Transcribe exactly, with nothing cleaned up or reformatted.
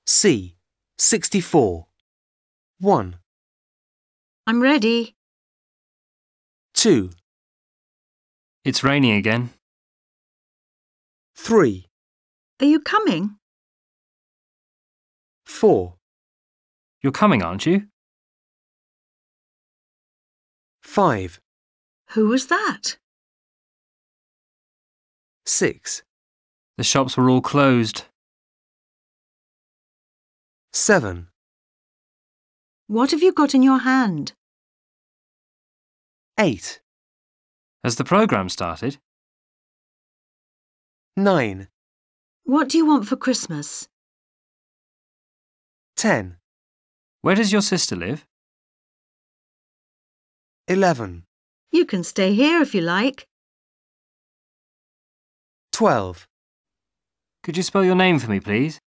C. sixty-four. one, I'm ready. two, It's raining again. three, Are you coming? four, You're coming, aren't you? five, Who was that? six, The shops were all closed. seven, What have you got in your hand? eight, Has the programme started? nine, What do you want for Christmas? ten, Where does your sister live? eleven, You can stay here if you like. twelve. Could you spell your name for me, please?